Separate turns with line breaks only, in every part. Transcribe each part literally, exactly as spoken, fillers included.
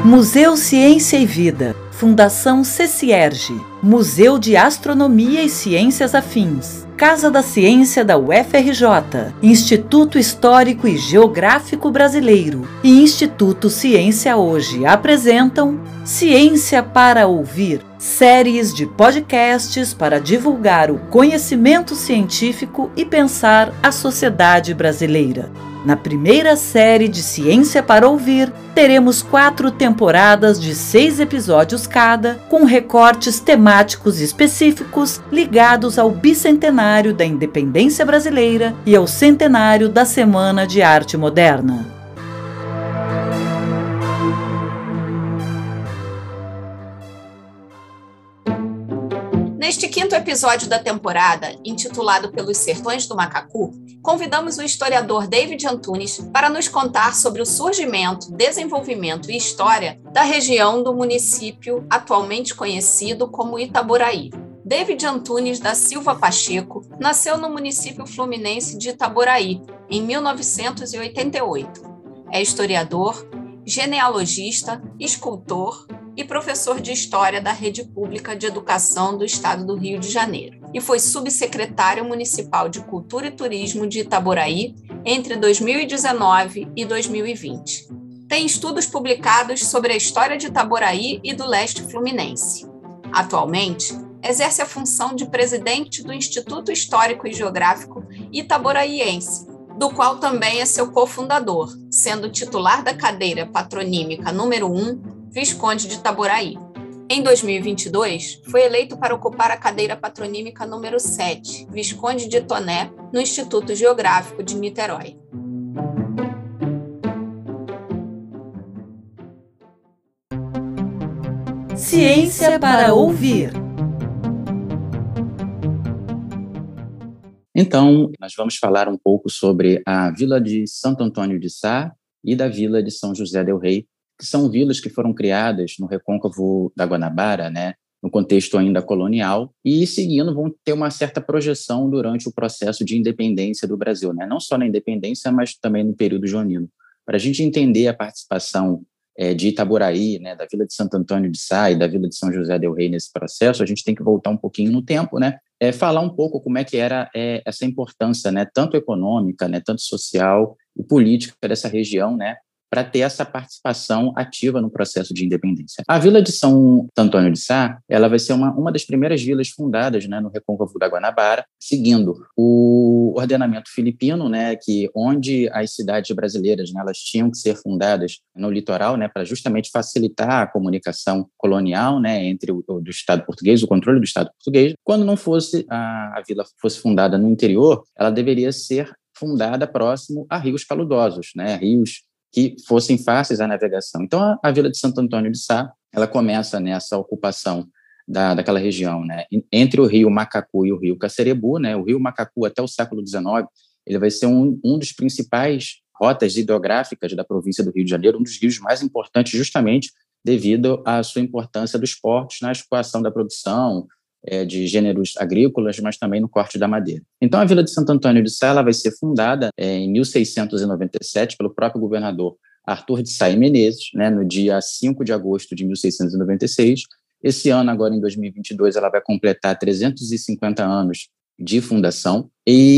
Museu Ciência e Vida, Fundação CECIERJ, Museu de Astronomia e Ciências Afins, Casa da Ciência da U F R J, Instituto Histórico e Geográfico Brasileiro e Instituto Ciência Hoje apresentam Ciência para Ouvir, séries de podcasts para divulgar o conhecimento científico e pensar a sociedade brasileira. Na primeira série de Ciência para Ouvir, teremos quatro temporadas de seis episódios cada, com recortes temáticos específicos ligados ao bicentenário da independência brasileira e ao centenário da Semana de Arte Moderna.
Neste quinto episódio da temporada, intitulado Pelos Sertões do Macacu, convidamos o historiador David Antunes para nos contar sobre o surgimento, desenvolvimento e história da região do município atualmente conhecido como Itaboraí. David Antunes da Silva Pacheco nasceu no município fluminense de Itaboraí, em mil novecentos e oitenta e oito. É historiador, genealogista, escultor e professor de História da Rede Pública de Educação do Estado do Rio de Janeiro, e foi subsecretário municipal de Cultura e Turismo de Itaboraí entre dois mil e dezenove e dois mil e vinte. Tem estudos publicados sobre a história de Itaboraí e do leste fluminense. Atualmente, exerce a função de presidente do Instituto Histórico e Geográfico Itaboraiense, do qual também é seu cofundador, sendo titular da cadeira patronímica número um, Visconde de Itaboraí. Em dois mil e vinte e dois, foi eleito para ocupar a cadeira patronímica número sete, Visconde de Toné, no Instituto Geográfico de Niterói.
Ciência para Ouvir.
Então, nós vamos falar um pouco sobre a Vila de Santo Antônio de Sá e da Vila de São José del Rei, que são vilas que foram criadas no recôncavo da Guanabara, né, no contexto ainda colonial, e seguindo vão ter uma certa projeção durante o processo de independência do Brasil, né, não só na independência, mas também no período joanino. Para a gente entender a participação é, de Itaboraí, né, da Vila de Santo Antônio de Sá e da Vila de São José del Rei nesse processo, a gente tem que voltar um pouquinho no tempo, né, é, falar um pouco como é que era é, essa importância, né, tanto econômica, né, tanto social e política dessa região, né, para ter essa participação ativa no processo de independência. A Vila de São Antônio de Sá, ela vai ser uma, uma das primeiras vilas fundadas, né, no recôncavo da Guanabara, seguindo o ordenamento filipino, né, que onde as cidades brasileiras, né, elas tinham que ser fundadas no litoral, né, para justamente facilitar a comunicação colonial, né, entre o, o do Estado português, o controle do Estado português. Quando não fosse a, a vila fosse fundada no interior, ela deveria ser fundada próximo a rios paludosos, né, rios que fossem fáceis à navegação. Então, a, a Vila de Santo Antônio de Sá, ela começa nessa ocupação da, daquela região, né, entre o rio Macacu e o rio Cacerebu, né, o rio Macacu até o século dezenove, ele vai ser um, um dos principais rotas hidrográficas da província do Rio de Janeiro, um dos rios mais importantes justamente devido à sua importância dos portos na escoação da produção, é, de gêneros agrícolas, mas também no corte da madeira. Então, a Vila de Santo Antônio de Sá ela vai ser fundada é, em mil seiscentos e noventa e sete pelo próprio governador Arthur de Sá e Menezes, né, no dia cinco de agosto de mil seiscentos e noventa e seis. Esse ano, agora em dois mil e vinte e dois, ela vai completar trezentos e cinquenta anos de fundação.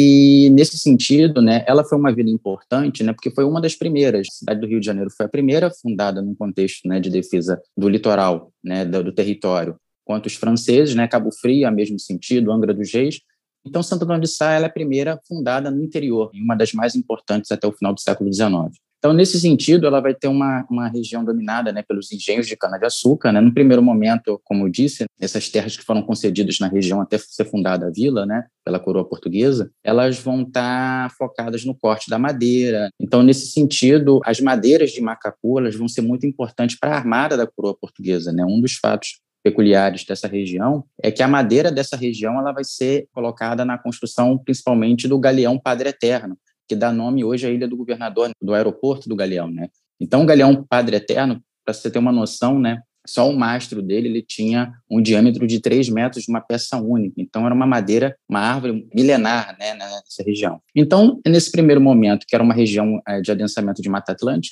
E, nesse sentido, né, ela foi uma vila importante, né, porque foi uma das primeiras. A cidade do Rio de Janeiro foi a primeira fundada num contexto, né, de defesa do litoral, né, do, do território, quanto os franceses, né, Cabo Frio, a mesmo sentido, Angra dos Reis. Então, Santo Antônio de Sá ela é a primeira fundada no interior, e uma das mais importantes até o final do século dezenove. Então, nesse sentido, ela vai ter uma, uma região dominada, né, pelos engenhos de cana-de-açúcar. Né? No primeiro momento, como eu disse, essas terras que foram concedidas na região até ser fundada a vila, né, pela coroa portuguesa, elas vão estar focadas no corte da madeira. Então, nesse sentido, as madeiras de Macacu elas vão ser muito importantes para a armada da coroa portuguesa. Né? Um dos fatos peculiares dessa região é que a madeira dessa região ela vai ser colocada na construção principalmente do galeão Padre Eterno, que dá nome hoje à Ilha do Governador, do aeroporto do Galeão, né? Então, o Galeão Padre Eterno, para você ter uma noção, né, só o mastro dele ele tinha um diâmetro de três metros de uma peça única. Então, era uma madeira, uma árvore milenar, né, nessa região. Então, nesse primeiro momento, que era uma região é, de adensamento de Mata Atlântica,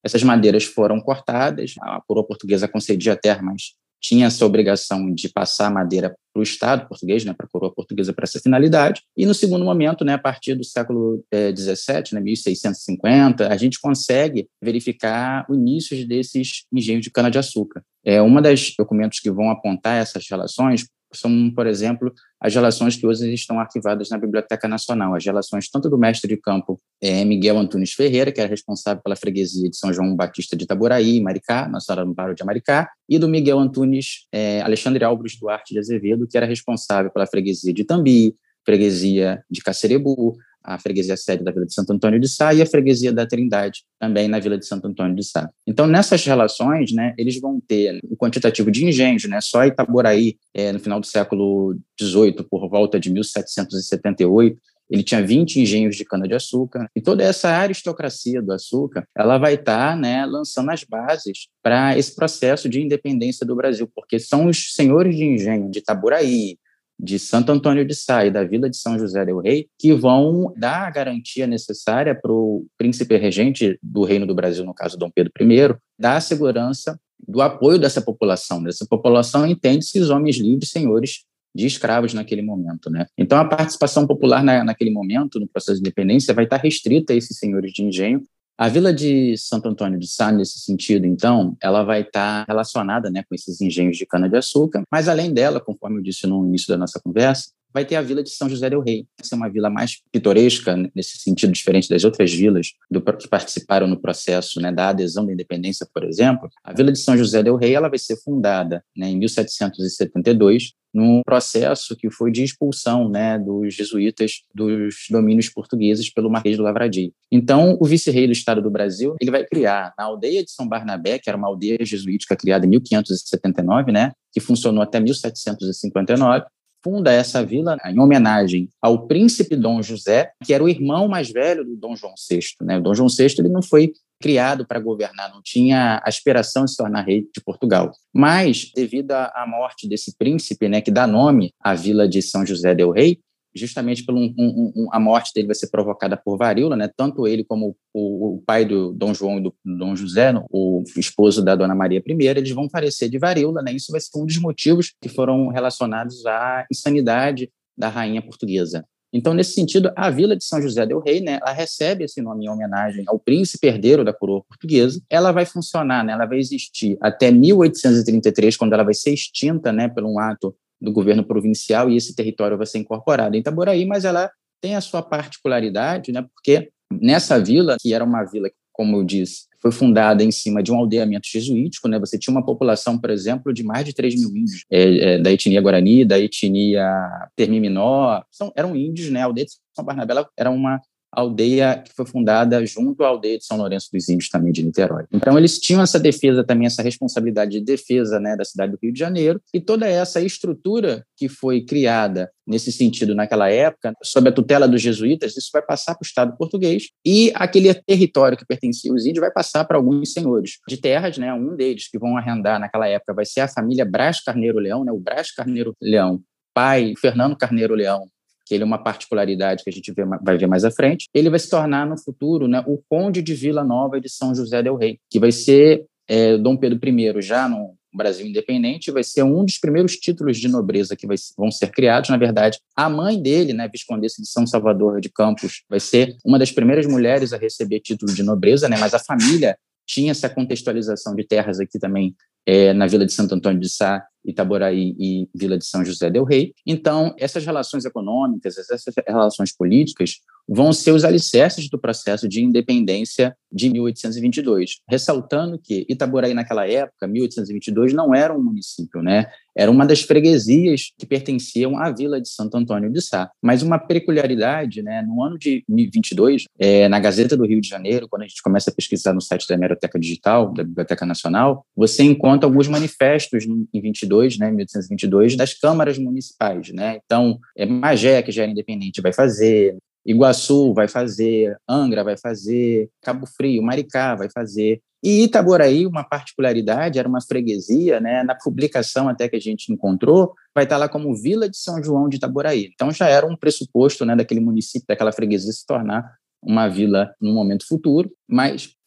Essas madeiras foram cortadas, a coroa portuguesa concedia a terra, mas tinha essa obrigação de passar a madeira para o Estado português, né, para a coroa portuguesa, para essa finalidade. E no segundo momento, né, a partir do século dezessete, né, mil seiscentos e cinquenta, a gente consegue verificar o início desses engenhos de cana-de-açúcar. É, uma das documentos que vão apontar essas relações são, por exemplo, as relações que hoje estão arquivadas na Biblioteca Nacional, as relações tanto do mestre de campo é, Miguel Antunes Ferreira, que era responsável pela freguesia de São João Batista de Itaboraí, Maricá, Nossa Senhora do Amparo de Maricá, e do Miguel Antunes é, Alexandre Álvares Duarte de Azevedo, que era responsável pela freguesia de Itambi, freguesia de Cacerebu, a freguesia sede da Vila de Santo Antônio de Sá e a freguesia da Trindade, também na Vila de Santo Antônio de Sá. Então, nessas relações, né, eles vão ter o quantitativo de engenhos, né, só Itaboraí, é, no final do século dezoito, por volta de mil setecentos e setenta e oito, ele tinha vinte engenhos de cana-de-açúcar, e toda essa aristocracia do açúcar, ela vai estar, né, lançando as bases para esse processo de independência do Brasil, porque são os senhores de engenho de Itaboraí, de Santo Antônio de Sá e da Vila de São José del Rei, que vão dar a garantia necessária para o príncipe regente do Reino do Brasil, no caso Dom Pedro I, dar a segurança do apoio dessa população. Dessa população entende-se os homens livres, senhores de escravos naquele momento, né? Então, a participação popular na, naquele momento, no processo de independência, vai estar restrita a esses senhores de engenho. A Vila de Santo Antônio de Sá, nesse sentido, então, ela vai estar relacionada, né, com esses engenhos de cana-de-açúcar, mas, além dela, conforme eu disse no início da nossa conversa, vai ter a Vila de São José del Rei. Essa é uma vila mais pitoresca, nesse sentido, diferente das outras vilas do, que participaram no processo, né, da adesão da independência, por exemplo. A Vila de São José del Rei ela vai ser fundada, né, em mil setecentos e setenta e dois, num processo que foi de expulsão, né, dos jesuítas dos domínios portugueses pelo Marquês do Lavradio. Então, o vice-rei do Estado do Brasil ele vai criar na aldeia de São Barnabé, que era uma aldeia jesuítica criada em mil quinhentos e setenta e nove, né, que funcionou até mil setecentos e cinquenta e nove, funda essa vila em homenagem ao príncipe Dom José, que era o irmão mais velho do Dom João sexto. Né? O Dom João sexto ele não foi criado para governar, não tinha a aspiração de se tornar rei de Portugal. Mas, devido à morte desse príncipe, né, que dá nome à vila de São José del Rei, justamente pela um, um, um, a morte dele vai ser provocada por varíola, né? Tanto ele como o, o pai do Dom João e do Dom José, o esposo da Dona Maria I, eles vão falecer de varíola, né? Isso vai ser um dos motivos que foram relacionados à insanidade da rainha portuguesa. Então, nesse sentido, a Vila de São José del Rei, né, ela recebe esse nome em homenagem ao príncipe herdeiro da coroa portuguesa. Ela vai funcionar, né, ela vai existir até mil oitocentos e trinta e três, quando ela vai ser extinta, né, por um ato do governo provincial, e esse território vai ser incorporado em Itaboraí, mas ela tem a sua particularidade, né, porque nessa vila, que era uma vila, como eu disse, foi fundada em cima de um aldeamento jesuítico, né, você tinha uma população, por exemplo, de mais de três mil índios, é, é, da etnia Guarani, da etnia Termiminó, são, eram índios, né, a aldeia de São Barnabé era uma aldeia que foi fundada junto à aldeia de São Lourenço dos Índios, também de Niterói. Então, eles tinham essa defesa também, essa responsabilidade de defesa, né, da cidade do Rio de Janeiro, e toda essa estrutura que foi criada nesse sentido naquela época, sob a tutela dos jesuítas, isso vai passar para o Estado português, e aquele território que pertencia aos índios vai passar para alguns senhores de terras, né, um deles que vão arrendar naquela época vai ser a família Brás Carneiro Leão, né, o Brás Carneiro Leão, pai Fernando Carneiro Leão, que ele é uma particularidade que a gente vê, vai ver mais à frente, ele vai se tornar no futuro, né, o Conde de Vila Nova de São José del Rei, que vai ser é, Dom Pedro I, já no Brasil independente, vai ser um dos primeiros títulos de nobreza que vai, vão ser criados. Na verdade, a mãe dele, né, Viscondessa de São Salvador de Campos, vai ser uma das primeiras mulheres a receber título de nobreza, né, mas a família tinha essa contextualização de terras aqui também, é, na Vila de Santo Antônio de Sá, Itaboraí e Vila de São José del Rei. Então, essas relações econômicas, essas relações políticas vão ser os alicerces do processo de independência de mil oitocentos e vinte e dois, ressaltando que Itaboraí naquela época, mil oitocentos e vinte e dois, não era um município, né? Era uma das freguesias que pertenciam à Vila de Santo Antônio de Sá. Mas uma peculiaridade, né? No ano de vinte e dois, é, na Gazeta do Rio de Janeiro, quando a gente começa a pesquisar no site da Hemeroteca Digital, da Biblioteca Nacional, você encontra alguns manifestos em vinte e dois, né, mil oitocentos e vinte e dois, das câmaras municipais, né? Então, é, Magé, que já era independente, vai fazer, Iguaçu vai fazer, Angra vai fazer, Cabo Frio, Maricá vai fazer. E Itaboraí, uma particularidade, era uma freguesia, né? Na publicação até que a gente encontrou, vai estar lá como Vila de São João de Itaboraí. Então já era um pressuposto, né, daquele município, daquela freguesia se tornar uma vila no momento futuro, mas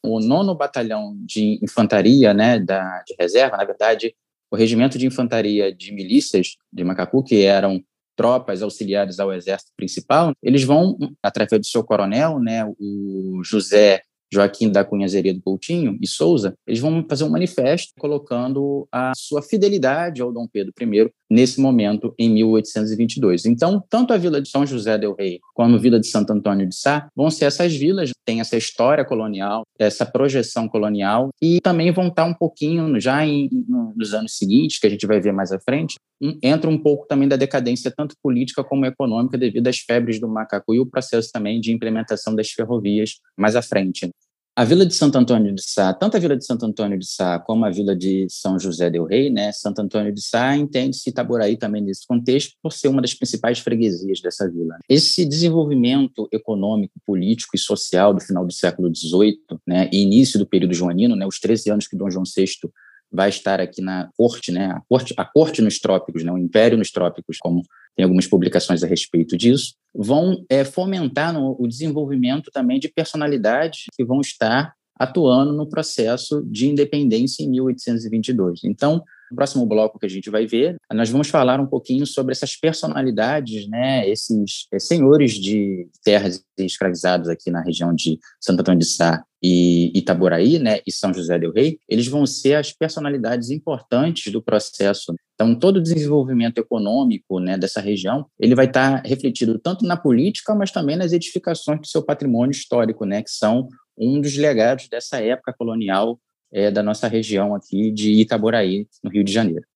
o nono Batalhão de Infantaria, né, da, de reserva, na verdade, o Regimento de Infantaria de Milícias de Macacu, que eram tropas auxiliares ao exército principal, eles vão, através do seu coronel, né, o José Joaquim da Cunha Zeredo Coutinho e Souza, eles vão fazer um manifesto colocando a sua fidelidade ao Dom Pedro I nesse momento, em mil oitocentos e vinte e dois. Então, tanto a vila de São José del Rei como a vila de Santo Antônio de Sá vão ser essas vilas que têm essa história colonial, essa projeção colonial, e também vão estar um pouquinho, já em, nos anos seguintes, que a gente vai ver mais à frente, um, entra um pouco também da decadência tanto política como econômica devido às febres do Macacu e o processo também de implementação das ferrovias mais à frente. A vila de Santo Antônio de Sá, tanto a vila de Santo Antônio de Sá como a vila de São José del Rei, né, Santo Antônio de Sá entende-se Itaboraí também nesse contexto por ser uma das principais freguesias dessa vila. Esse desenvolvimento econômico, político e social do final do século dezoito, né, e início do período joanino, né, os treze anos que Dom João sexto vai estar aqui na corte, né, a corte, a corte nos trópicos, né, o império nos trópicos, como tem algumas publicações a respeito disso, vão é, fomentar no, o desenvolvimento também de personalidades que vão estar atuando no processo de independência em mil oitocentos e vinte e dois. Então, no próximo bloco que a gente vai ver, nós vamos falar um pouquinho sobre essas personalidades, né, esses é, senhores de terras escravizados aqui na região de Santo Antônio de Sá e Itaboraí, né, e São José del Rei. Eles vão ser as personalidades importantes do processo. Então, todo o desenvolvimento econômico, né, dessa região, ele vai estar refletido tanto na política, mas também nas edificações do seu patrimônio histórico, né, que são um dos legados dessa época colonial é, da nossa região aqui de Itaboraí, no Rio de Janeiro.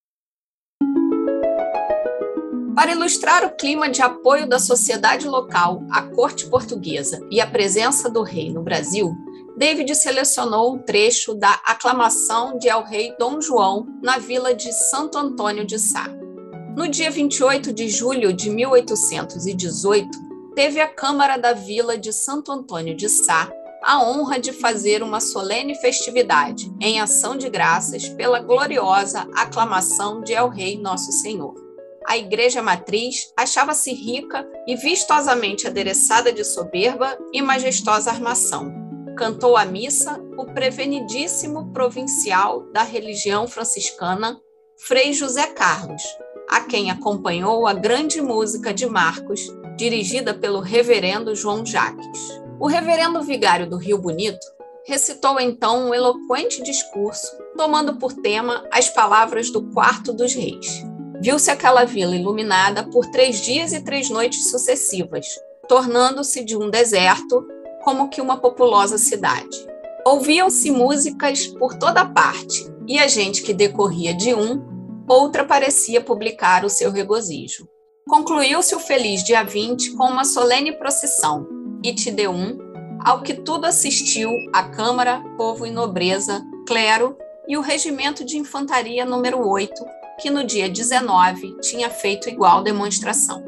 Para ilustrar o clima de apoio da sociedade local à corte portuguesa e a presença do rei no Brasil, David selecionou um trecho da aclamação de El Rei Dom João na vila de Santo Antônio de Sá. No dia vinte e oito de julho de mil oitocentos e dezoito, teve a Câmara da Vila de Santo Antônio de Sá a honra de fazer uma solene festividade em ação de graças pela gloriosa aclamação de El Rei Nosso Senhor. A igreja matriz achava-se rica e vistosamente adereçada de soberba e majestosa armação. Cantou a missa o prevenidíssimo provincial da religião franciscana, Frei José Carlos, a quem acompanhou a grande música de Marcos, dirigida pelo reverendo João Jaques. O reverendo vigário do Rio Bonito recitou então um eloquente discurso, tomando por tema as palavras do Quarto dos Reis. Viu-se aquela vila iluminada por três dias e três noites sucessivas, tornando-se de um deserto como que uma populosa cidade. Ouviam-se músicas por toda parte, e a gente que decorria de um, outra parecia publicar o seu regozijo. Concluiu-se o feliz dia vinte com uma solene procissão, Itideum, ao que tudo assistiu a Câmara, povo e nobreza, clero e o Regimento de Infantaria número oito, que no dia dezenove tinha feito igual demonstração.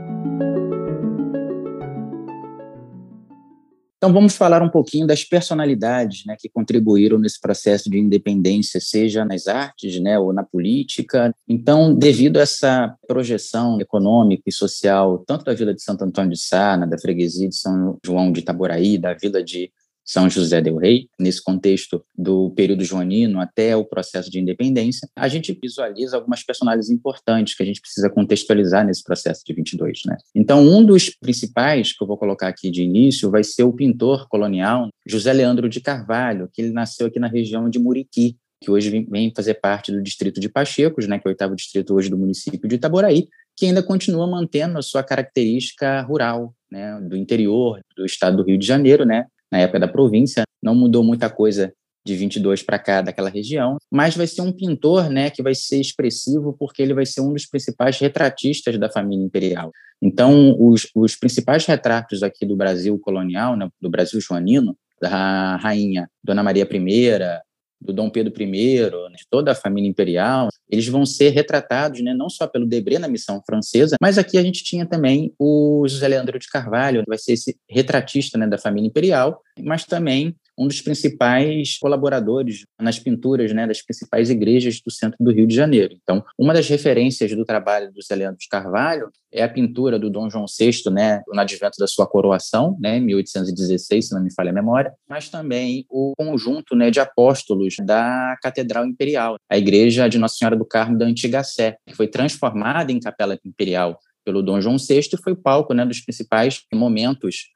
Então, vamos falar um pouquinho das personalidades, né, que contribuíram nesse processo de independência, seja nas artes, né, ou na política. Então, devido a essa projeção econômica e social, tanto da Vila de Santo Antônio de Sá, né, da freguesia de São João de Itaboraí, da Vila de São José del Rei, nesse contexto do período joanino até o processo de independência, a gente visualiza algumas personagens importantes que a gente precisa contextualizar nesse processo de vinte e dois, né? Então, um dos principais que eu vou colocar aqui de início vai ser o pintor colonial José Leandro de Carvalho, que ele nasceu aqui na região de Muriqui, que hoje vem fazer parte do distrito de Pachecos, né, que é o oitavo distrito hoje do município de Itaboraí, que ainda continua mantendo a sua característica rural, né, do interior do estado do Rio de Janeiro, né, na época da província. Não mudou muita coisa de vinte e dois para cá daquela região, mas vai ser um pintor, né, que vai ser expressivo porque ele vai ser um dos principais retratistas da família imperial. Então, os, os principais retratos aqui do Brasil colonial, né, do Brasil joanino, da rainha Dona Maria I, do Dom Pedro I, de toda a família imperial, eles vão ser retratados, né, não só pelo Debré na missão francesa, mas aqui a gente tinha também o José Leandro de Carvalho, que vai ser esse retratista, né, da família imperial, mas também um dos principais colaboradores nas pinturas, né, das principais igrejas do centro do Rio de Janeiro. Então, uma das referências do trabalho do Zé Leandro de Carvalho é a pintura do Dom João sexto, né, no advento da sua coroação, né, em mil oitocentos e dezesseis, se não me falha a memória, mas também o conjunto, né, de apóstolos da Catedral Imperial, a igreja de Nossa Senhora do Carmo da Antiga Sé, que foi transformada em capela imperial pelo Dom João sexto e foi palco, né, dos principais momentos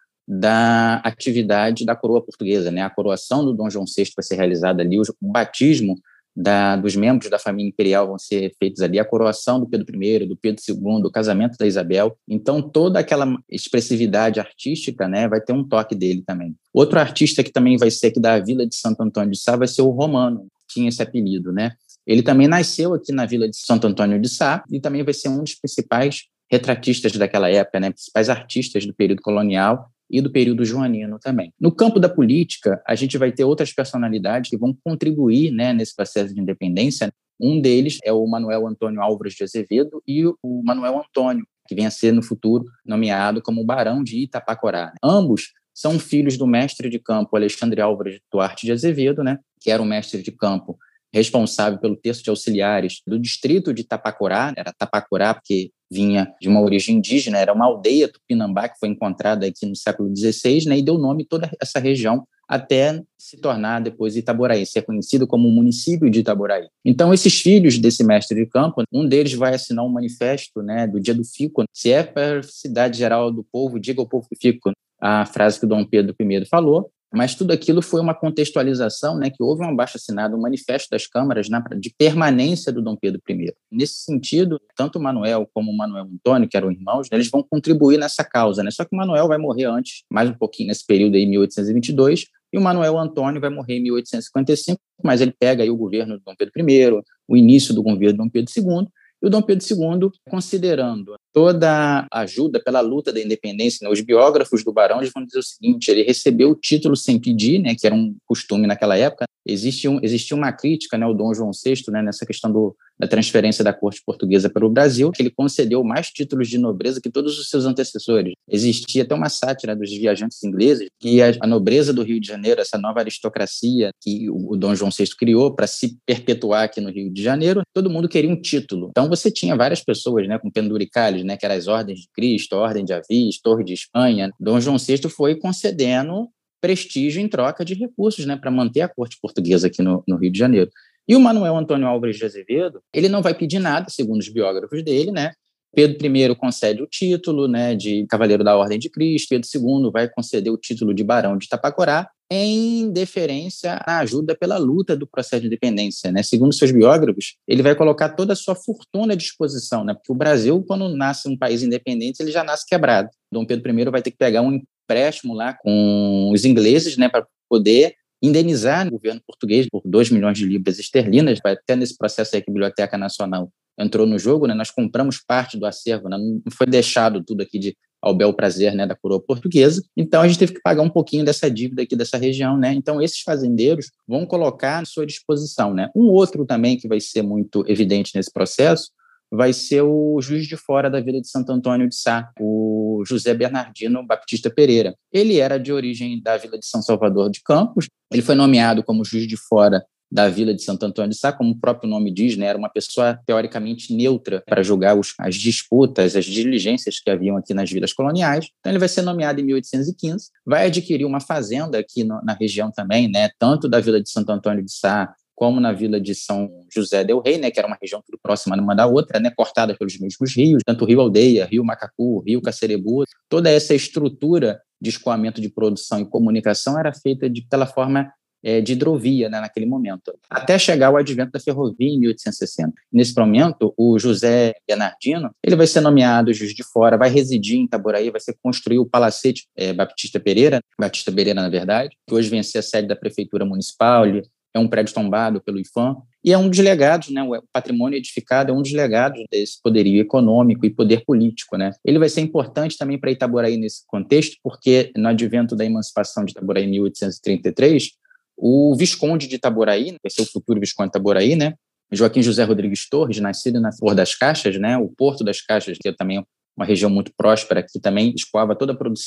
da atividade da coroa portuguesa, né? A coroação do Dom João sexto vai ser realizada ali, o batismo da, dos membros da família imperial vão ser feitos ali, a coroação do Pedro I, do Pedro segundo, o casamento da Isabel. Então, toda aquela expressividade artística, né, vai ter um toque dele também. Outro artista que também vai ser aqui da Vila de Santo Antônio de Sá vai ser o Romano, que tinha esse apelido, né? Ele também nasceu aqui na Vila de Santo Antônio de Sá e também vai ser um dos principais retratistas daquela época, né, principais artistas do período colonial e do período joanino também. No campo da política, a gente vai ter outras personalidades que vão contribuir, né, nesse processo de independência. Um deles é o Manuel Antônio Álvares de Azevedo e o Manuel Antônio, que vem a ser, no futuro, nomeado como Barão de Itapacorá. Ambos são filhos do mestre de campo Alexandre Álvares Duarte de Azevedo, né, que era o mestre de campo responsável pelo terço de auxiliares do distrito de Tapacorá, era Tapacorá porque vinha de uma origem indígena, era uma aldeia tupinambá que foi encontrada aqui no século dezesseis, né, e deu nome a toda essa região até se tornar depois Itaboraí, ser conhecido como o município de Itaboraí. Então, esses filhos desse mestre de campo, um deles vai assinar um manifesto, né, do dia do fico, se é para a cidade geral do povo, diga ao povo que fico, a frase que o Dom Pedro I falou. Mas tudo aquilo foi uma contextualização, né, que houve um abaixo-assinado, um manifesto das câmaras, né, de permanência do Dom Pedro I. Nesse sentido, tanto o Manuel como o Manuel Antônio, que eram irmãos, né, eles vão contribuir nessa causa, né? Só que o Manuel vai morrer antes, mais um pouquinho nesse período aí, mil oitocentos e vinte e dois, e o Manuel Antônio vai morrer em mil oitocentos e cinquenta e cinco, mas ele pega aí o governo do Dom Pedro I, o início do governo do Dom Pedro segundo, e o Dom Pedro segundo, considerando toda a ajuda pela luta da independência, né, os biógrafos do Barão eles vão dizer o seguinte: ele recebeu o título sem pedir, né, que era um costume naquela época. Existe um, existia uma crítica, né, ao Dom João sexto, né, nessa questão do, da transferência da corte portuguesa para o Brasil, que ele concedeu mais títulos de nobreza que todos os seus antecessores. Existia até uma sátira dos viajantes ingleses que a, a nobreza do Rio de Janeiro, essa nova aristocracia que o, o Dom João sexto criou para se perpetuar aqui no Rio de Janeiro, todo mundo queria um título. Então você tinha várias pessoas, né, com penduricalhos, né, que eram as Ordens de Cristo, Ordem de Avis, Torre de Espanha. Dom João sexto foi concedendo prestígio em troca de recursos, né, para manter a corte portuguesa aqui no, no Rio de Janeiro. E o Manuel Antônio Álvares de Azevedo, ele não vai pedir nada, segundo os biógrafos dele, né? Pedro I concede o título, né, de Cavaleiro da Ordem de Cristo, Pedro segundo vai conceder o título de Barão de Itapacorá, em deferência à ajuda pela luta do processo de independência, né? Segundo seus biógrafos, ele vai colocar toda a sua fortuna à disposição, né? Porque o Brasil, quando nasce um país independente, ele já nasce quebrado. Dom Pedro I vai ter que pegar um empréstimo lá com os ingleses, né, para poder indenizar o governo português por dois milhões de libras esterlinas. Até nesse processo aí que a Biblioteca Nacional entrou no jogo, né, nós compramos parte do acervo, né, não foi deixado tudo aqui de ao bel prazer, né, da coroa portuguesa. Então, a gente teve que pagar um pouquinho dessa dívida aqui dessa região, né? Então, esses fazendeiros vão colocar à sua disposição, né? Um outro também que vai ser muito evidente nesse processo vai ser o Juiz de Fora da Vila de Santo Antônio de Sá, o José Bernardino Baptista Pereira. Ele era de origem da Vila de São Salvador de Campos, ele foi nomeado como Juiz de Fora da Vila de Santo Antônio de Sá, como o próprio nome diz, né, era uma pessoa teoricamente neutra para julgar os, as disputas, as diligências que haviam aqui nas vilas coloniais. Então ele vai ser nomeado em mil oitocentos e quinze, vai adquirir uma fazenda aqui no, na região também, né, tanto da Vila de Santo Antônio de Sá como na Vila de São José del Rei, né, que era uma região tudo próxima uma da outra, né, cortada pelos mesmos rios, tanto o Rio Aldeia, Rio Macacu, Rio Cacerebu. Toda essa estrutura de escoamento de produção e comunicação era feita de, pela forma É, de hidrovia, né, naquele momento, até chegar ao advento da ferrovia em mil oitocentos e sessenta. Nesse momento, o José Bernardino ele vai ser nomeado Juiz de Fora, vai residir em Itaboraí, vai ser construir o Palacete é, Baptista Pereira, Batista Pereira, na verdade, que hoje vem a ser a sede da Prefeitura Municipal. Ele é um prédio tombado pelo IPHAN, e é um dos legados, né, o patrimônio edificado é um dos legados desse poderio econômico e poder político, né. Ele vai ser importante também para Itaboraí nesse contexto, porque no advento da emancipação de Itaboraí em mil oitocentos e trinta e três, o Visconde de Itaboraí, vai ser o futuro Visconde de Itaboraí, né? Joaquim José Rodrigues Torres, nascido na Flor das Caixas, né? O Porto das Caixas, que é também uma região muito próspera, que também escoava toda a produção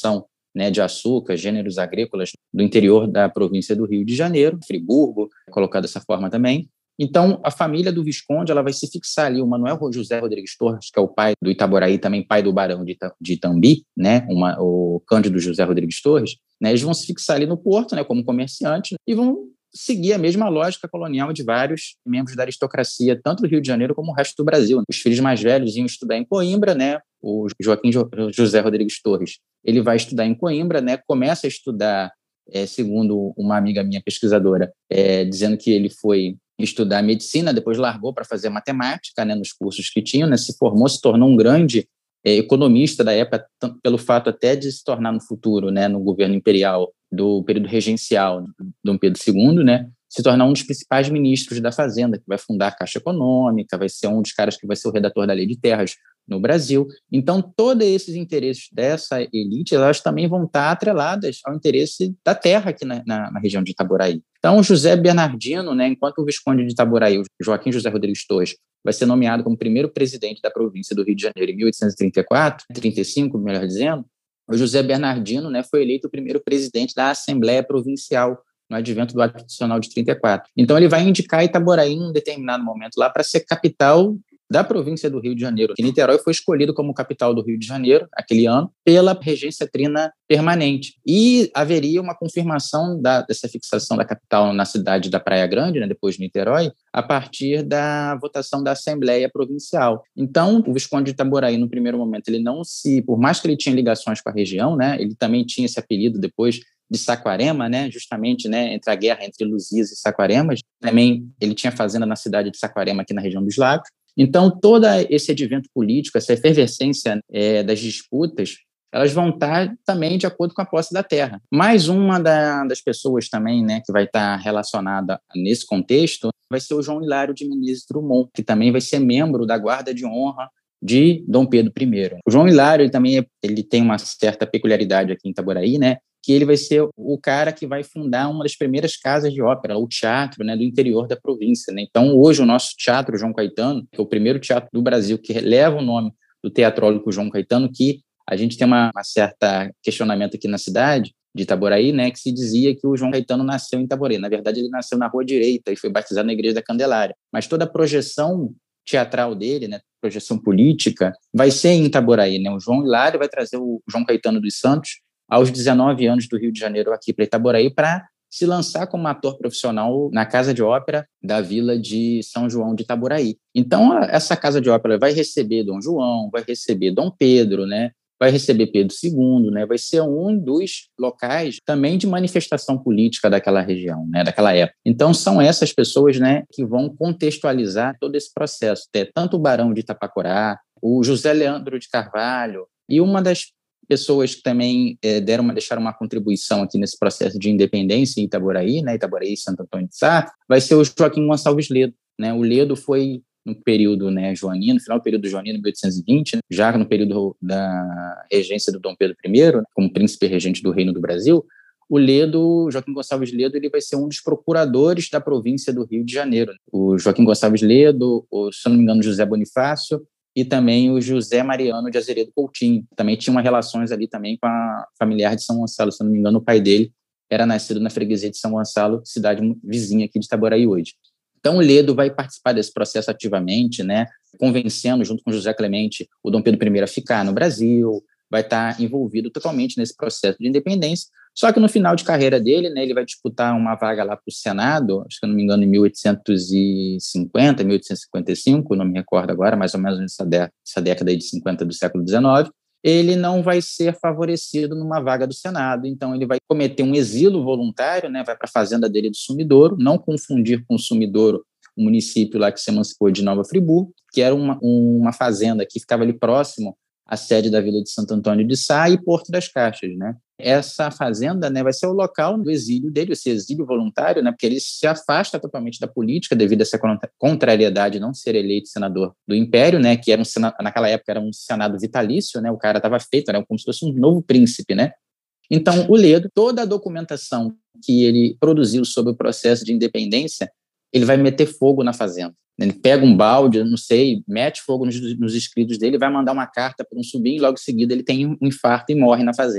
né, de açúcar, gêneros agrícolas do interior da província do Rio de Janeiro, Friburgo, colocado dessa forma também. Então, a família do Visconde ela vai se fixar ali, o Manuel José Rodrigues Torres, que é o pai do Itaboraí, também pai do Barão de, Ita, de Itambi, né, uma, o Cândido José Rodrigues Torres, né, eles vão se fixar ali no porto, né, como comerciantes, e vão seguir a mesma lógica colonial de vários membros da aristocracia, tanto do Rio de Janeiro como o resto do Brasil. Os filhos mais velhos iam estudar em Coimbra, né, o Joaquim José Rodrigues Torres, ele vai estudar em Coimbra, né, começa a estudar, é, segundo uma amiga minha pesquisadora, é, dizendo que ele foi estudar medicina, depois largou para fazer matemática, né, nos cursos que tinham, né, se formou, se tornou um grande é, economista da época, pelo fato até de se tornar no futuro, né, no governo imperial do período regencial de Dom Pedro segundo, né, se tornar um dos principais ministros da Fazenda, que vai fundar a Caixa Econômica, vai ser um dos caras que vai ser o redator da Lei de Terras no Brasil. Então, todos esses interesses dessa elite, elas também vão estar atreladas ao interesse da terra aqui na, na, na região de Itaboraí. Então, o José Bernardino, né, enquanto o Visconde de Itaboraí, o Joaquim José Rodrigues Torres, vai ser nomeado como primeiro presidente da província do Rio de Janeiro em mil oitocentos e trinta e quatro, trinta e cinco, melhor dizendo, o José Bernardino, né, foi eleito o primeiro presidente da Assembleia Provincial no advento do Ato Constitucional de trinta e quatro. Então, ele vai indicar Itaboraí num determinado momento lá para ser capital da província do Rio de Janeiro. E Niterói foi escolhido como capital do Rio de Janeiro, aquele ano, pela regência trina permanente. E haveria uma confirmação da, dessa fixação da capital na cidade da Praia Grande, né, depois de Niterói, a partir da votação da Assembleia Provincial. Então, o Visconde de Itaboraí, no primeiro momento, ele não se... Por mais que ele tinha ligações com a região, né, ele também tinha esse apelido depois de Saquarema, né, justamente, né, entre a guerra entre Luzias e Saquaremas. Também ele tinha fazenda na cidade de Saquarema, aqui na região dos Lagos. Então, todo esse advento político, essa efervescência é, das disputas, elas vão estar também de acordo com a posse da terra. Mais uma da, das pessoas também, né, que vai estar relacionada nesse contexto vai ser o João Hilário de Menezes Drummond, que também vai ser membro da Guarda de Honra de Dom Pedro I. O João Hilário ele também é, ele tem uma certa peculiaridade aqui em Itaboraí, né, que ele vai ser o cara que vai fundar uma das primeiras casas de ópera, o teatro, né, do interior da província, né? Então, hoje, o nosso teatro João Caetano, que é o primeiro teatro do Brasil que leva o nome do teatrólogo João Caetano, que a gente tem uma, uma certa questionamento aqui na cidade de Itaboraí, né, que se dizia que o João Caetano nasceu em Itaboraí. Na verdade, ele nasceu na Rua Direita e foi batizado na Igreja da Candelária. Mas toda a projeção teatral dele, né, projeção política, vai ser em Itaboraí, né? O João Hilário vai trazer o João Caetano dos Santos aos dezenove anos do Rio de Janeiro aqui para Itaboraí para se lançar como ator profissional na Casa de Ópera da Vila de São João de Itaboraí. Então, essa Casa de Ópera vai receber Dom João, vai receber Dom Pedro, né? Vai receber Pedro segundo, né? Vai ser um dos locais também de manifestação política daquela região, né? Daquela época. Então, são essas pessoas, né, que vão contextualizar todo esse processo. Tanto o Barão de Itapacorá, o José Leandro de Carvalho, e uma das pessoas que também é, deram uma, deixaram uma contribuição aqui nesse processo de independência em Itaboraí, né, Itaboraí e Santo Antônio de Sá, vai ser o Joaquim Gonçalves Ledo, né? O Ledo foi no período, né, joanino, no final do período joanino, mil oitocentos e vinte, né, já no período da regência do Dom Pedro I, né, como príncipe regente do Reino do Brasil. O Ledo, Joaquim Gonçalves Ledo, ele vai ser um dos procuradores da província do Rio de Janeiro. O Joaquim Gonçalves Ledo, o, se não me engano, José Bonifácio, e também o José Mariano de Azeredo Coutinho. Também tinha uma relações ali também com a familiar de São Gonçalo, se não me engano, o pai dele era nascido na freguesia de São Gonçalo, cidade vizinha aqui de Itaboraí hoje. Então, o Ledo vai participar desse processo ativamente, né, convencendo, junto com José Clemente, o Dom Pedro I a ficar no Brasil, vai estar envolvido totalmente nesse processo de independência. Só que no final de carreira dele, né, ele vai disputar uma vaga lá para o Senado, acho que, não me engano, em mil oitocentos e cinquenta, mil oitocentos e cinquenta e cinco, não me recordo agora, mais ou menos nessa década, essa década de cinquenta do século dezenove, ele não vai ser favorecido numa vaga do Senado, então ele vai cometer um exílio voluntário, né, vai para a fazenda dele do Sumidouro, não confundir com o Sumidouro, o município lá que se emancipou de Nova Friburgo, que era uma, uma fazenda que ficava ali próximo à sede da Vila de Santo Antônio de Sá e Porto das Caixas, né? Essa fazenda, né, vai ser o local do exílio dele, esse exílio voluntário, né, porque ele se afasta totalmente da política devido a essa contrariedade de não ser eleito senador do Império, né, que era um senado, naquela época era um senado vitalício, né, o cara estava feito, era como se fosse um novo príncipe, né? Então, o Ledo, toda a documentação que ele produziu sobre o processo de independência, ele vai meter fogo na fazenda. Ele pega um balde, não sei, mete fogo nos, nos escritos dele, vai mandar uma carta para um sobrinho e logo em seguida ele tem um infarto e morre na fazenda.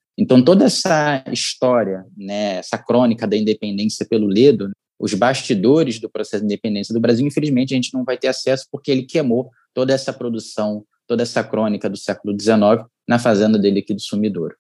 Então, toda essa história, né, essa crônica da independência pelo Ledo, os bastidores do processo de independência do Brasil, infelizmente, a gente não vai ter acesso porque ele queimou toda essa produção, toda essa crônica do século dezenove na fazenda dele aqui do Sumidouro.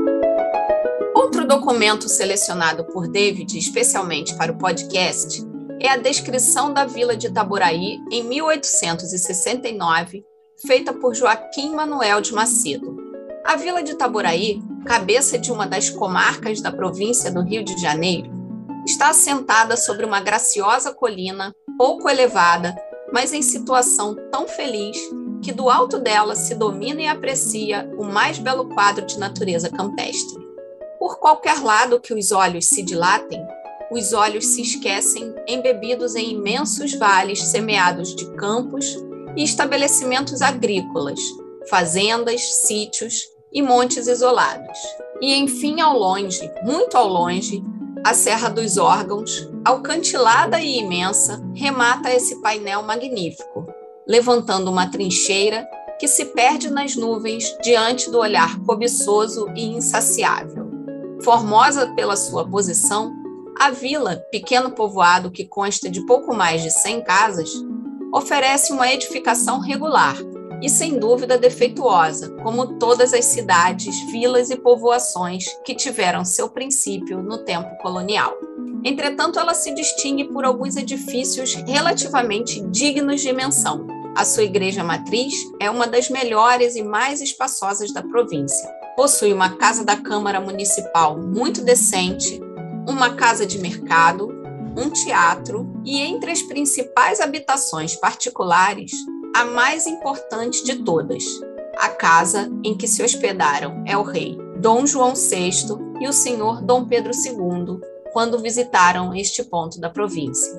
Outro documento selecionado por David, especialmente para o podcast, é a descrição da vila de Itaboraí em mil oitocentos e sessenta e nove, feita por Joaquim Manuel de Macedo. A vila de Itaboraí, cabeça de uma das comarcas da província do Rio de Janeiro, está assentada sobre uma graciosa colina, pouco elevada, mas em situação tão feliz que do alto dela se domina e aprecia o mais belo quadro de natureza campestre. Por qualquer lado que os olhos se dilatem, os olhos se esquecem embebidos em imensos vales semeados de campos e estabelecimentos agrícolas, fazendas, sítios e montes isolados. E, enfim, ao longe, muito ao longe, a Serra dos Órgãos, alcantilada e imensa, remata esse painel magnífico, levantando uma trincheira que se perde nas nuvens diante do olhar cobiçoso e insaciável. Formosa pela sua posição, a vila, pequeno povoado que consta de pouco mais de cem casas, oferece uma edificação regular e, sem dúvida, defeituosa, como todas as cidades, vilas e povoações que tiveram seu princípio no tempo colonial. Entretanto, ela se distingue por alguns edifícios relativamente dignos de menção. A sua igreja matriz é uma das melhores e mais espaçosas da província. Possui uma casa da Câmara Municipal muito decente, uma casa de mercado, um teatro e, entre as principais habitações particulares, a mais importante de todas, a casa em que se hospedaram el-rei Dom João sexto e o senhor Dom Pedro segundo, quando visitaram este ponto da província.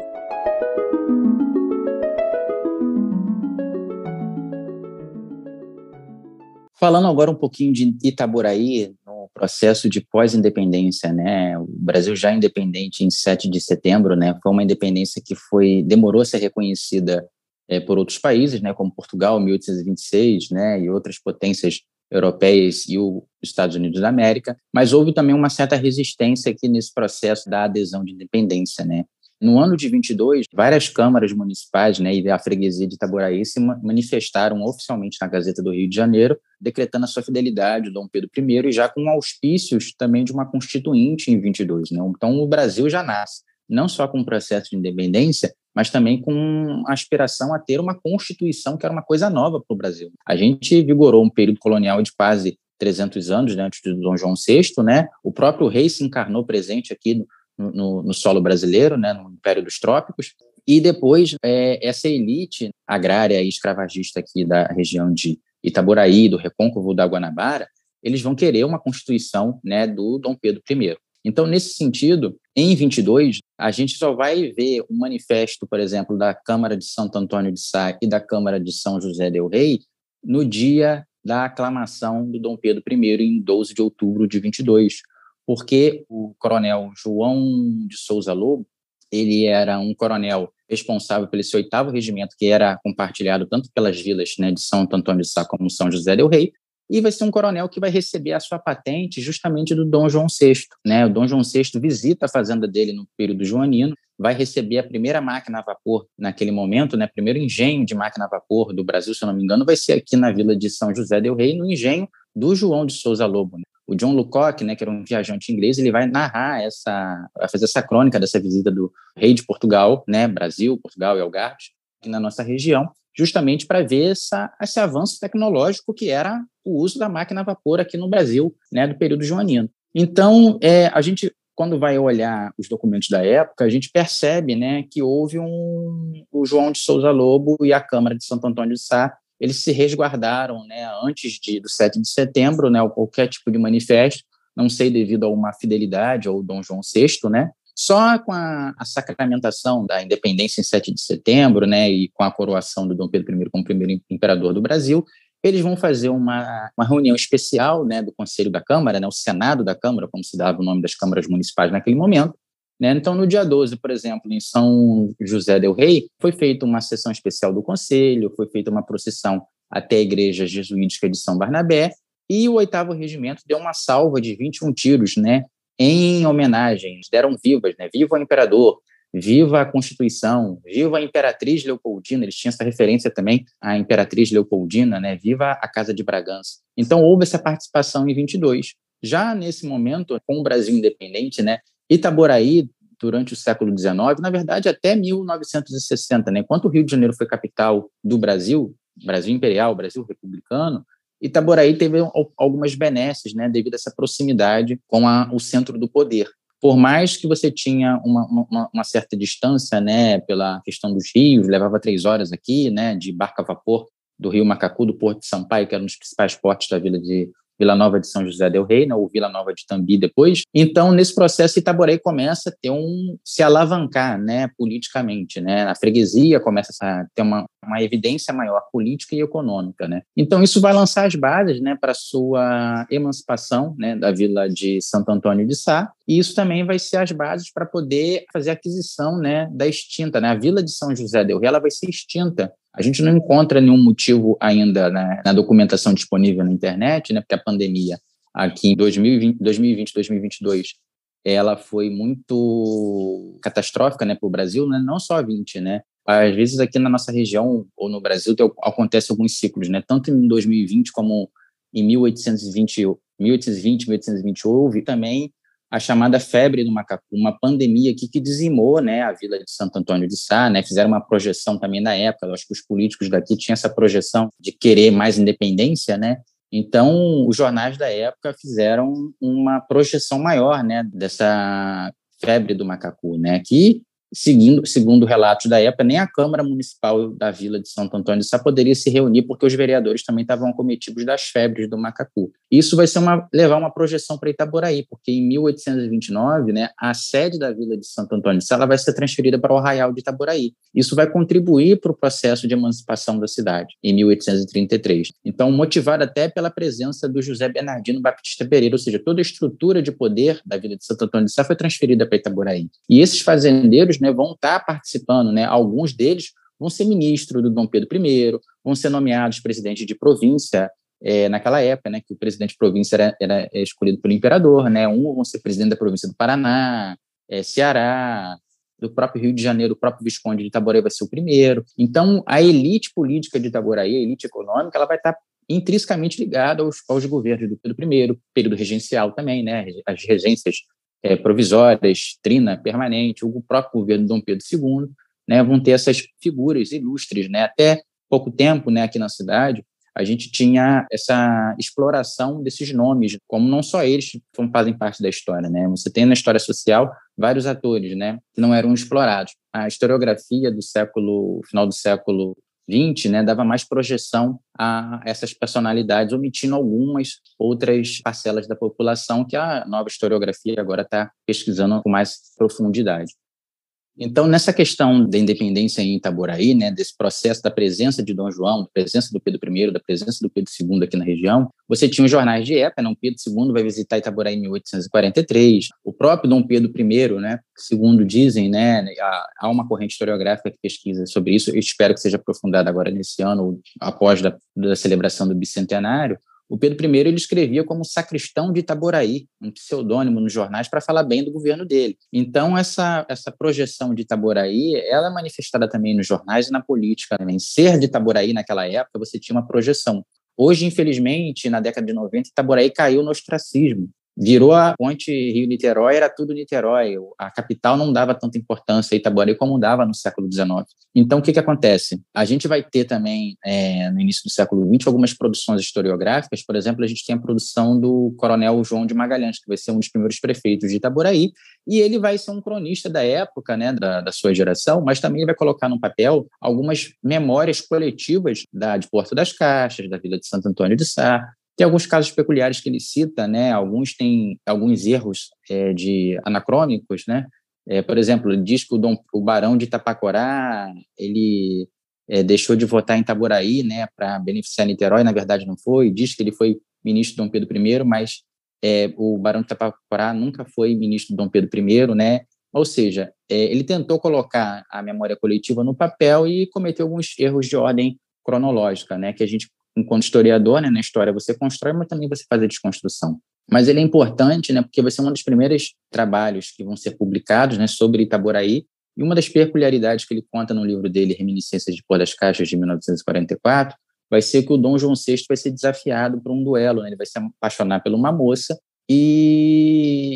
Falando agora um pouquinho de Itaboraí, no processo de pós-independência, né? O Brasil já independente em sete de setembro, né? Foi uma independência que foi, demorou a ser reconhecida É, por outros países, né, como Portugal, mil oitocentos e vinte e seis, né, e outras potências europeias e os Estados Unidos da América, mas houve também uma certa resistência aqui nesse processo da adesão de independência, né. No ano de vinte e dois, várias câmaras municipais, né, e a freguesia de Itaboraí se manifestaram oficialmente na Gazeta do Rio de Janeiro, decretando a sua fidelidade ao Dom Pedro I e já com auspícios também de uma constituinte em vinte e dois, né. Então, o Brasil já nasce não só com o processo de independência, mas também com a aspiração a ter uma Constituição, que era uma coisa nova para o Brasil. A gente vigorou um período colonial de quase trezentos anos, né, antes do Dom João sexto, né? O próprio rei se encarnou presente aqui no, no, no solo brasileiro, né, no Império dos Trópicos, e depois é, essa elite agrária e escravagista aqui da região de Itaboraí, do Recôncavo da Guanabara, eles vão querer uma Constituição, né, do Dom Pedro I. Então, nesse sentido, em vinte e dois, a gente só vai ver um manifesto, por exemplo, da Câmara de Santo Antônio de Sá e da Câmara de São José del-Rei no dia da aclamação do Dom Pedro I, em doze de outubro de vinte e dois, porque o coronel João de Souza Lobo, ele era um coronel responsável pelo esse oitavo regimento, que era compartilhado tanto pelas vilas, né, de Santo Antônio de Sá como São José del-Rei, e vai ser um coronel que vai receber a sua patente justamente do Dom João sexto. Né? O Dom João sexto visita a fazenda dele no período joanino, vai receber a primeira máquina a vapor naquele momento, né? Primeiro engenho de máquina a vapor do Brasil, se eu não me engano, vai ser aqui na vila de São José del-Rei, no engenho do João de Souza Lobo. Né? O John Lucock, né, que era um viajante inglês, ele vai narrar essa, vai fazer essa crônica dessa visita do rei de Portugal, né, Brasil, Portugal e Algarves, aqui na nossa região, justamente para ver essa, esse avanço tecnológico que era o uso da máquina a vapor aqui no Brasil, né, do período joanino. Então, é, a gente, quando vai olhar os documentos da época, a gente percebe, né, que houve um, o João de Souza Lobo e a Câmara de Santo Antônio de Sá, eles se resguardaram, né, antes de, do sete de setembro, né, ou qualquer tipo de manifesto, não sei, devido a uma fidelidade ao Dom João sexto, né, só com a, a sacramentação da independência em sete de setembro, né, e com a coroação do Dom Pedro I como primeiro imperador do Brasil, eles vão fazer uma, uma reunião especial, né, do Conselho da Câmara, né, o Senado da Câmara, como se dava o nome das câmaras municipais naquele momento. Né? Então, no dia doze, por exemplo, em São José del-Rei, foi feita uma sessão especial do Conselho, foi feita uma procissão até a Igreja Jesuítica de São Barnabé, e o oitavo Regimento deu uma salva de vinte e um tiros, né, em homenagem, eles deram vivas, né, viva o imperador, viva a Constituição, viva a Imperatriz Leopoldina, eles tinham essa referência também à Imperatriz Leopoldina, né, viva a Casa de Bragança. Então, houve essa participação em vinte e dois. Já nesse momento, com o Brasil independente, né, Itaboraí, durante o século dezenove, na verdade, até mil novecentos e sessenta, né, enquanto o Rio de Janeiro foi capital do Brasil, Brasil imperial, Brasil republicano, Itaboraí teve algumas benesses, né, devido a essa proximidade com a, o centro do poder. Por mais que você tinha uma, uma, uma certa distância, né, pela questão dos rios, levava três horas aqui, né, de barca a vapor do Rio Macacu, do Porto de Sampaio, que era um dos principais portos da vila de Vila Nova de São José del Rei, né, ou Vila Nova de Tambi depois. Então, nesse processo, Itaboraí começa a ter um, se alavancar, né, politicamente, né, a freguesia começa a ter uma, uma evidência maior política e econômica, né. Então, isso vai lançar as bases, né, para a sua emancipação, né, da vila de Santo Antônio de Sá, e isso também vai ser as bases para poder fazer a aquisição, né, da extinta, né, a vila de São José del Rei, ela vai ser extinta. A gente não encontra nenhum motivo ainda, né, na documentação disponível na internet, né, porque a pandemia aqui em dois mil e vinte, dois mil e vinte, dois mil e vinte e dois, ela foi muito catastrófica, né, para o Brasil, né, não só a vinte, né. Às vezes aqui na nossa região ou no Brasil tem, acontece alguns ciclos, né, tanto em dois mil e vinte como em mil oitocentos e vinte, mil oitocentos e vinte, mil oitocentos e vinte houve também a chamada febre do macacu, uma pandemia aqui que dizimou, né, a vila de Santo Antônio de Sá, né, fizeram uma projeção também na época, eu acho que os políticos daqui tinham essa projeção de querer mais independência, né, então os jornais da época fizeram uma projeção maior, né, dessa febre do macacu, né, que Seguindo, segundo relatos da época, nem a Câmara Municipal da Vila de Santo Antônio de Sá poderia se reunir porque os vereadores também estavam acometidos das febres do macacu. Isso vai ser uma, levar uma projeção para Itaboraí, porque em mil oitocentos e vinte e nove, né, a sede da Vila de Santo Antônio de Sá ela vai ser transferida para o Arraial de Itaboraí. Isso vai contribuir para o processo de emancipação da cidade, em mil oitocentos e trinta e três. Então, motivado até pela presença do José Bernardino Baptista Pereira, ou seja, toda a estrutura de poder da Vila de Santo Antônio de Sá foi transferida para Itaboraí. E esses fazendeiros, né, vão estar participando, né, alguns deles vão ser ministros do Dom Pedro I, vão ser nomeados presidente de província, é, naquela época, né, que o presidente de província era, era escolhido pelo imperador, né, um vão ser presidente da província do Paraná, é, Ceará, do próprio Rio de Janeiro, o próprio Visconde de Itaboraí vai ser o primeiro. Então, a elite política de Itaboraí, a elite econômica, ela vai estar intrinsecamente ligada aos, aos governos do Pedro I, período regencial também, né, as regências É, provisórias, trina, permanente, o próprio governo de Dom Pedro segundo, né, vão ter essas figuras ilustres, né, até pouco tempo, né, aqui na cidade, a gente tinha essa exploração desses nomes, como não só eles fazem parte da história, né, você tem na história social vários atores, né, que não eram explorados. A historiografia do século, final do século vinte, né, dava mais projeção a essas personalidades, omitindo algumas outras parcelas da população que a nova historiografia agora está pesquisando com mais profundidade. Então, nessa questão da independência em Itaboraí, né, desse processo da presença de Dom João, da presença do Pedro I, da presença do Pedro segundo aqui na região, você tinha os jornais de época, né, o Pedro segundo vai visitar Itaboraí em mil oitocentos e quarenta e três, o próprio Dom Pedro I, né, segundo dizem, né, há uma corrente historiográfica que pesquisa sobre isso, eu espero que seja aprofundada agora nesse ano, após da, da celebração do bicentenário. O Pedro I ele escrevia como sacristão de Itaboraí, um pseudônimo nos jornais para falar bem do governo dele. Então, essa, essa projeção de Itaboraí, ela é manifestada também nos jornais e na política. Em ser de Itaboraí naquela época, você tinha uma projeção. Hoje, infelizmente, na década de noventa, Itaboraí caiu no ostracismo. Virou a ponte Rio-Niterói, era tudo Niterói. A capital não dava tanta importância a Itaboraí como dava no século dezenove. Então, o que, que acontece? A gente vai ter também, é, no início do século vinte, algumas produções historiográficas. Por exemplo, a gente tem a produção do coronel João de Magalhães, que vai ser um dos primeiros prefeitos de Itaboraí, e ele vai ser um cronista da época, né, da, da sua geração, mas também vai colocar no papel algumas memórias coletivas da, de Porto das Caixas, da Vila de Santo Antônio de Sá. Tem alguns casos peculiares que ele cita, né? Alguns têm alguns erros é, de anacrônicos, né? É, por exemplo, ele diz que o, Dom, o Barão de Itapacorá ele é, deixou de votar em Itaboraí, né, para beneficiar Niterói, na verdade não foi. Diz que ele foi ministro de Dom Pedro I, mas é, o Barão de Itapacorá nunca foi ministro de Dom Pedro I, né? Ou seja, é, ele tentou colocar a memória coletiva no papel e cometeu alguns erros de ordem cronológica, né, que a gente enquanto historiador, né, na história você constrói, mas também você faz a desconstrução. Mas ele é importante, né, porque vai ser um dos primeiros trabalhos que vão ser publicados, né, sobre Itaboraí, e uma das peculiaridades que ele conta no livro dele, Reminiscências de Pôr das Caixas, de mil novecentos e quarenta e quatro, vai ser que o Dom João sexto vai ser desafiado por um duelo, né, ele vai se apaixonar por uma moça, e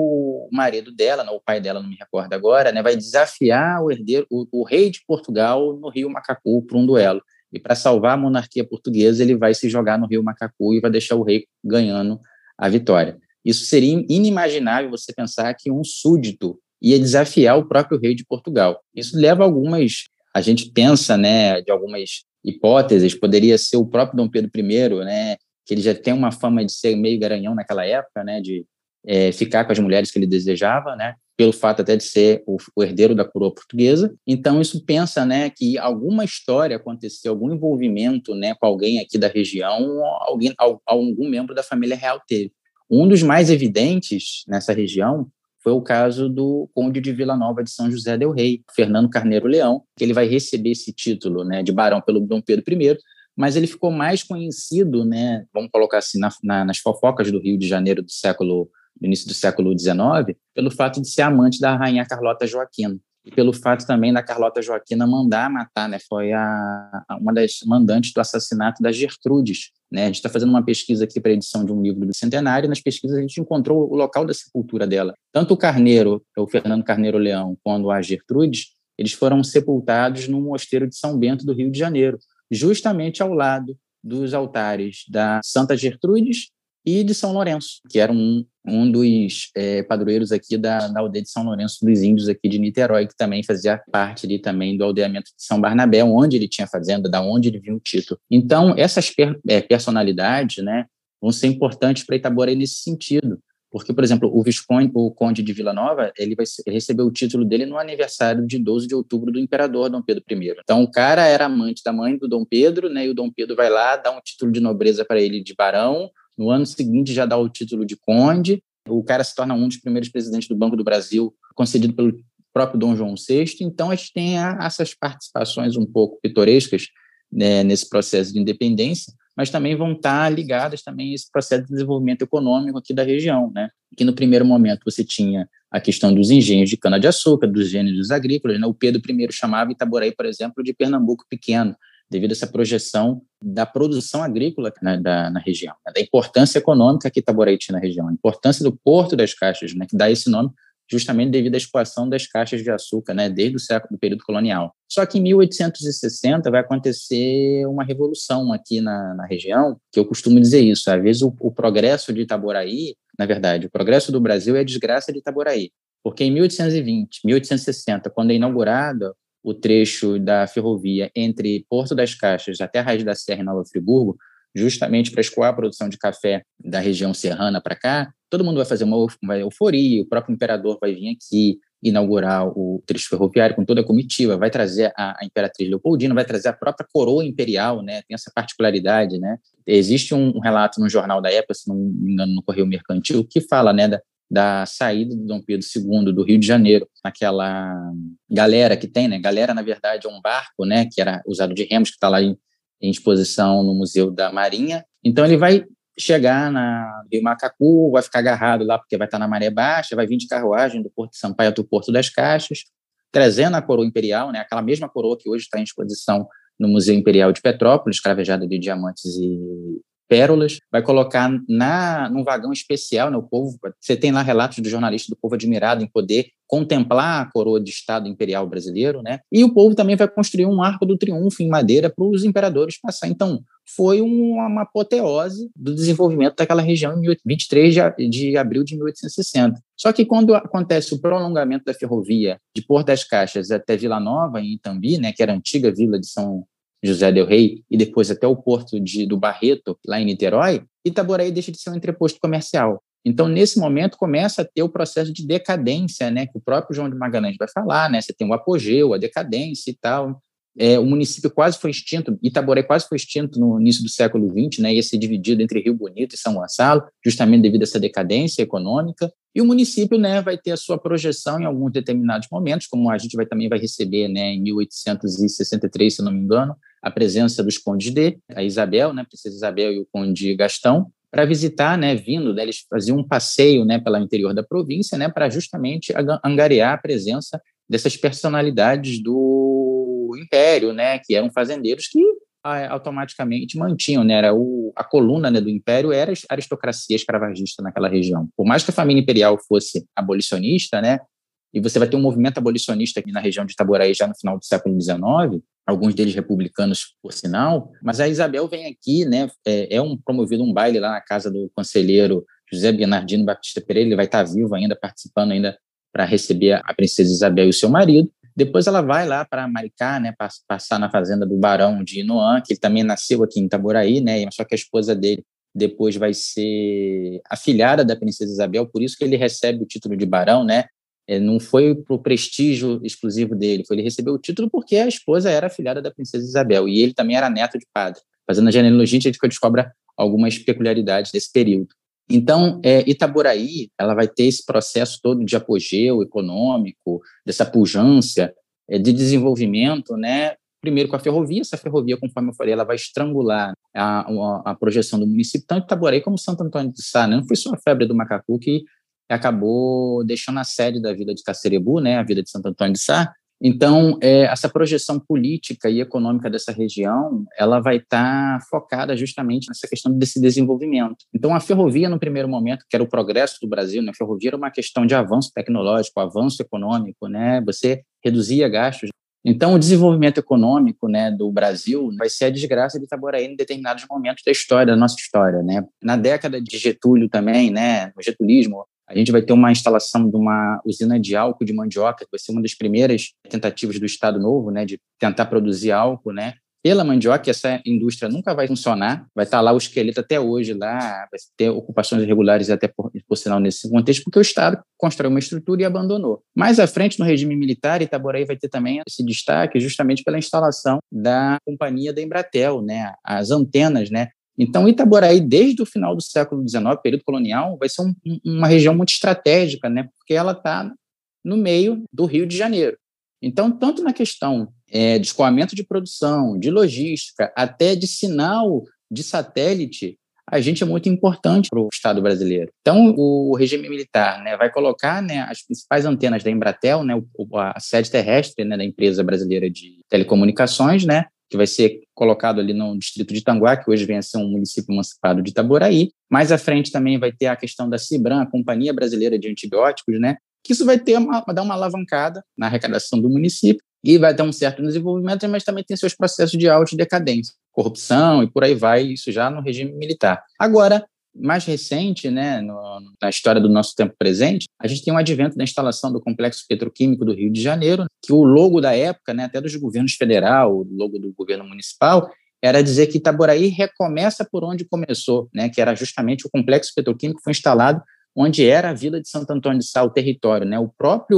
o marido dela, não, o pai dela, não me recordo agora, né, vai desafiar o herdeiro, o, o rei de Portugal no Rio Macacu por um duelo. E para salvar a monarquia portuguesa, ele vai se jogar no Rio Macacu e vai deixar o rei ganhando a vitória. Isso seria inimaginável você pensar que um súdito ia desafiar o próprio rei de Portugal. Isso leva a algumas... A gente pensa, né, de algumas hipóteses, poderia ser o próprio Dom Pedro I, né, que ele já tem uma fama de ser meio garanhão naquela época, né, de é, ficar com as mulheres que ele desejava, né, pelo fato até de ser o, o herdeiro da coroa portuguesa. Então, isso pensa, né, que alguma história aconteceu, algum envolvimento, né, com alguém aqui da região, alguém, algum membro da família real teve. Um dos mais evidentes nessa região foi o caso do conde de Vila Nova de São José del Rei, Fernando Carneiro Leão, que ele vai receber esse título, né, de barão pelo Dom Pedro I, mas ele ficou mais conhecido, né, vamos colocar assim, na, na, nas fofocas do Rio de Janeiro do século, do início do século dezenove, pelo fato de ser amante da rainha Carlota Joaquina, e pelo fato também da Carlota Joaquina mandar matar, né, foi a, a, uma das mandantes do assassinato da Gertrudes. Né? A gente está fazendo uma pesquisa aqui para a edição de um livro do Centenário, e nas pesquisas a gente encontrou o local da sepultura dela. Tanto o Carneiro, o Fernando Carneiro Leão, quanto a Gertrudes, eles foram sepultados no mosteiro de São Bento do Rio de Janeiro, justamente ao lado dos altares da Santa Gertrudes e de São Lourenço, que era um, um dos é, padroeiros aqui da, da aldeia de São Lourenço dos Índios aqui de Niterói, que também fazia parte ali também do aldeamento de São Barnabé, onde ele tinha fazenda, da onde ele vinha o título. Então, essas per, é, personalidades, né, vão ser importantes para Itaboraí nesse sentido, porque, por exemplo, o Visconde, o Conde de Vila Nova, ele vai receber o título dele no aniversário de doze de outubro do imperador Dom Pedro I. Então, o cara era amante da mãe do Dom Pedro, né, e o Dom Pedro vai lá, dá um título de nobreza para ele de barão, no ano seguinte já dá o título de conde, o cara se torna um dos primeiros presidentes do Banco do Brasil, concedido pelo próprio Dom João sexto. Então, a gente tem a, essas participações um pouco pitorescas, né, nesse processo de independência, mas também vão estar ligadas também a esse processo de desenvolvimento econômico aqui da região, né? Que no primeiro momento você tinha a questão dos engenhos de cana-de-açúcar, dos engenhos agrícolas, né? O Pedro I chamava Itaboraí, por exemplo, de Pernambuco pequeno, devido a essa projeção da produção agrícola, né, da, na região, né? Da importância econômica que Itaboraí tinha na região, a importância do Porto das Caixas, né, que dá esse nome justamente devido à exploração das caixas de açúcar, né, desde o século do período colonial. Só que em mil oitocentos e sessenta vai acontecer uma revolução aqui na, na região, que eu costumo dizer isso, às vezes o, o progresso de Itaboraí, na verdade, o progresso do Brasil é a desgraça de Itaboraí, porque em mil oitocentos e vinte, mil oitocentos e sessenta, quando é inaugurado o trecho da ferrovia entre Porto das Caixas até a Raiz da Serra em Nova Friburgo, justamente para escoar a produção de café da região serrana para cá, todo mundo vai fazer uma, uma euforia, o próprio imperador vai vir aqui inaugurar o trecho ferroviário com toda a comitiva, vai trazer a, a imperatriz Leopoldina, vai trazer a própria coroa imperial, né? Tem essa particularidade, né? Existe um, um relato no jornal da época, se não me engano, no Correio Mercantil, que fala, né, da, da saída do Dom Pedro segundo do Rio de Janeiro, naquela galera que tem, né? Galera, na verdade, é um barco, né, que era usado de remos, que está lá em em exposição no Museu da Marinha. Então, ele vai chegar na Rio Macacu, vai ficar agarrado lá porque vai estar na maré baixa, vai vir de carruagem do Porto de Sampaio até o Porto das Caixas, trazendo a coroa imperial, né, aquela mesma coroa que hoje está em exposição no Museu Imperial de Petrópolis, cravejada de diamantes e pérolas, vai colocar na, num vagão especial, né, o povo, você tem lá relatos do jornalista do povo admirado em poder contemplar a coroa de Estado Imperial brasileiro, né, e o povo também vai construir um arco do triunfo em madeira para os imperadores passar. Então, foi uma, uma apoteose do desenvolvimento daquela região em vinte e três de, de abril de mil oitocentos e sessenta. Só que quando acontece o prolongamento da ferrovia de Porto das Caixas até Vila Nova, em Itambi, né, que era a antiga vila de São José del Rei, e depois até o porto de, do Barreto, lá em Niterói, Itaboraí deixa de ser um entreposto comercial. Então, nesse momento, começa a ter o processo de decadência, né, que o próprio João de Magalhães vai falar, né, você tem o apogeu, a decadência e tal. É, o município quase foi extinto, Itaboraí quase foi extinto no início do século vinte, né, ia ser dividido entre Rio Bonito e São Gonçalo, justamente devido a essa decadência econômica, e o município, né, vai ter a sua projeção em alguns determinados momentos, como a gente vai, também vai receber, né, em mil oitocentos e sessenta e três, se não me engano, a presença dos condes de, a Isabel, né, a princesa Isabel e o conde Gastão, para visitar, né, vindo, né, eles faziam um passeio, né, pelo interior da província, né, para justamente angariar a presença dessas personalidades do Império, né, que eram fazendeiros que ah, automaticamente mantinham, né, era o, a coluna, né, do Império era a aristocracia escravagista naquela região. Por mais que a família imperial fosse abolicionista, né, e você vai ter um movimento abolicionista aqui na região de Itaboraí já no final do século dezenove, alguns deles republicanos, por sinal, mas a Isabel vem aqui, né, é, é um, promovido um baile lá na casa do conselheiro José Bernardino Batista Pereira, ele vai estar vivo ainda, participando ainda para receber a princesa Isabel e o seu marido. Depois ela vai lá para Maricá, né, passar na fazenda do barão de Inoã, que ele também nasceu aqui em Itaboraí, né, só que a esposa dele depois vai ser afilhada da princesa Isabel, por isso que ele recebe o título de barão, né, é, não foi para o prestígio exclusivo dele, foi ele recebeu o título porque a esposa era afilhada da princesa Isabel, e ele também era neto de padre. Fazendo a genealogia, a gente descobre algumas peculiaridades desse período. Então, é, Itaboraí, ela vai ter esse processo todo de apogeu econômico, dessa pujança, é, de desenvolvimento, né? Primeiro com a ferrovia, essa ferrovia, conforme eu falei, ela vai estrangular a, a, a projeção do município, tanto Itaboraí como Santo Antônio de Sá, né? Não foi só a febre do macacu que acabou deixando a sede da vila de Cacerebu, né? A vila de Santo Antônio de Sá. Então, é, essa projeção política e econômica dessa região, ela vai estar tá focada justamente nessa questão desse desenvolvimento. Então, a ferrovia, no primeiro momento, que era o progresso do Brasil, né? A ferrovia era uma questão de avanço tecnológico, avanço econômico, né? Você reduzia gastos. Então, o desenvolvimento econômico, né, do Brasil vai ser a desgraça de Itaboraí em determinados momentos da história, da nossa história, né? Na década de Getúlio também, né, o getulismo, a gente vai ter uma instalação de uma usina de álcool de mandioca, que vai ser uma das primeiras tentativas do Estado Novo, né, de tentar produzir álcool, né, pela mandioca. Essa indústria nunca vai funcionar, vai estar lá o esqueleto até hoje, lá, vai ter ocupações irregulares até, por, por sinal, nesse contexto, porque o Estado construiu uma estrutura e abandonou. Mais à frente, no regime militar, Itaboraí vai ter também esse destaque justamente pela instalação da companhia da Embratel, né, as antenas, né. Então, Itaboraí, desde o final do século dezenove, período colonial, vai ser um, uma região muito estratégica, né, porque ela está no meio do Rio de Janeiro. Então, tanto na questão é, de escoamento de produção, de logística, até de sinal de satélite, a gente é muito importante para o Estado brasileiro. Então, o regime militar, né, vai colocar, né, as principais antenas da Embratel, né, a sede terrestre, né, da empresa brasileira de telecomunicações, né, que vai ser colocado ali no distrito de Itanguá, que hoje vem a ser um município emancipado de Itaboraí. Mais à frente também vai ter a questão da Cibram, a Companhia Brasileira de Antibióticos, né? Que isso vai ter uma, dar uma alavancada na arrecadação do município e vai dar um certo desenvolvimento, mas também tem seus processos de alta decadência, corrupção e por aí vai, isso já no regime militar. Agora, mais recente, né, no, na história do nosso tempo presente, a gente tem um advento da instalação do Complexo Petroquímico do Rio de Janeiro, que o logo da época, né, até dos governos federal, o logo do governo municipal, era dizer que Itaboraí recomeça por onde começou, né, que era justamente o Complexo Petroquímico que foi instalado onde era a vila de Santo Antônio de Sá, o território, né, o próprio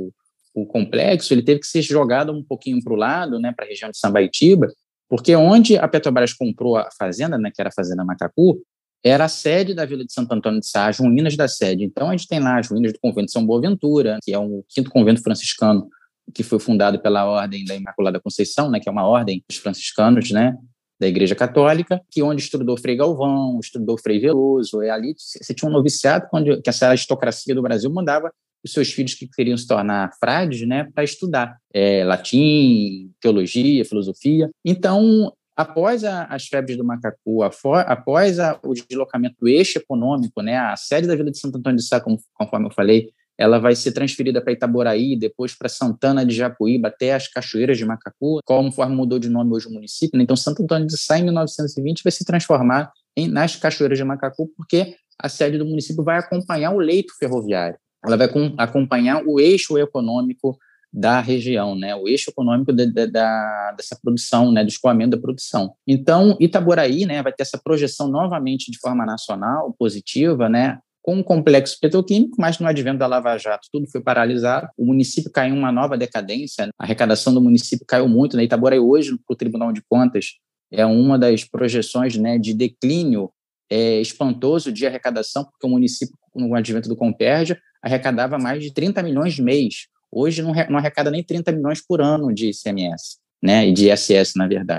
o complexo ele teve que ser jogado um pouquinho para o lado, né, para a região de Sambaitiba, porque onde a Petrobras comprou a fazenda, né, que era a Fazenda Macacu, era a sede da vila de Santo Antônio de Sá, as ruínas da sede. Então, a gente tem lá as ruínas do convento de São Boaventura, que é o quinto convento franciscano, que foi fundado pela Ordem da Imaculada Conceição, né, que é uma ordem dos franciscanos, né, da Igreja Católica, que onde estudou Frei Galvão, estudou Frei Veloso, e ali você tinha um noviciado, onde que essa aristocracia do Brasil mandava os seus filhos que queriam se tornar frades, né, para estudar é, latim, teologia, filosofia. Então, após a, as febres do macacu, a for, após a, o deslocamento do eixo econômico, né, a sede da vila de Santo Antônio de Sá, como, conforme eu falei, ela vai ser transferida para Itaboraí, depois para Santana de Japuíba, até as Cachoeiras de Macacu, conforme mudou de nome hoje o município. Então, Santo Antônio de Sá, em mil novecentos e vinte, vai se transformar em, nas Cachoeiras de Macacu, porque a sede do município vai acompanhar o leito ferroviário, ela vai com, acompanhar o eixo econômico da região, né, o eixo econômico de, de, da, dessa produção, né, do escoamento da produção. Então, Itaboraí, né, vai ter essa projeção novamente de forma nacional, positiva, né, com um complexo petroquímico, mas no advento da Lava Jato tudo foi paralisado, o município caiu em uma nova decadência, a arrecadação do município caiu muito, né, Itaboraí hoje, para o Tribunal de Contas, é uma das projeções, né, de declínio é, espantoso de arrecadação, porque o município, no advento do Compérdia, arrecadava mais de trinta milhões mês. Hoje não, não arrecada nem trinta milhões por ano de I C M S, né, e de I S S, na verdade.